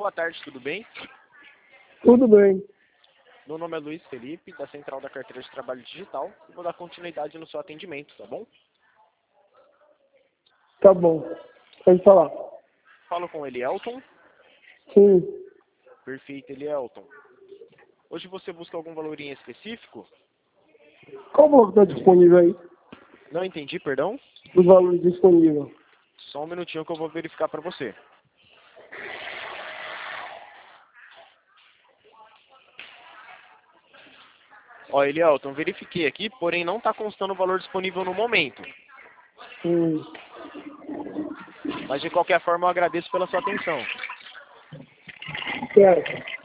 boa tarde, tudo bem? Tudo bem. Meu nome é Luiz Felipe, da Central da Carteira de Trabalho Digital, e vou dar continuidade no seu atendimento, tá bom? Tá bom. Pode falar. Falo com Elielton. Sim. Perfeito, Elielton. Hoje você busca algum valor em específico? Qual o valor que está disponível aí? Não entendi, perdão? Os valores disponíveis. Só um minutinho que eu vou verificar para você. Ó, Elielton, verifiquei aqui, porém não está constando o valor disponível no momento. Mas de qualquer forma eu agradeço pela sua atenção. Certo.